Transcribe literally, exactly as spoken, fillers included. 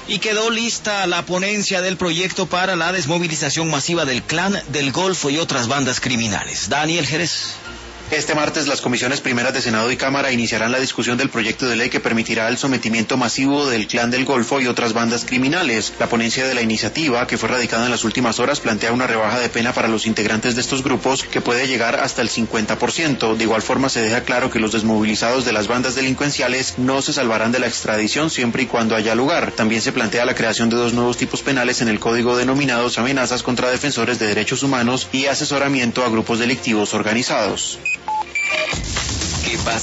Y quedó lista la ponencia del proyecto para la desmovilización masiva del Clan del Golfo y otras bandas criminales. Daniel Jerez. Este martes las comisiones primeras de Senado y Cámara iniciarán la discusión del proyecto de ley que permitirá el sometimiento masivo del Clan del Golfo y otras bandas criminales. La ponencia de la iniciativa, que fue radicada en las últimas horas, plantea una rebaja de pena para los integrantes de estos grupos que puede llegar hasta el cincuenta por ciento. De igual forma se deja claro que los desmovilizados de las bandas delincuenciales no se salvarán de la extradición siempre y cuando haya lugar. También se plantea la creación de dos nuevos tipos penales en el código denominados amenazas contra defensores de derechos humanos y asesoramiento a grupos delictivos organizados. ¿Qué pasa?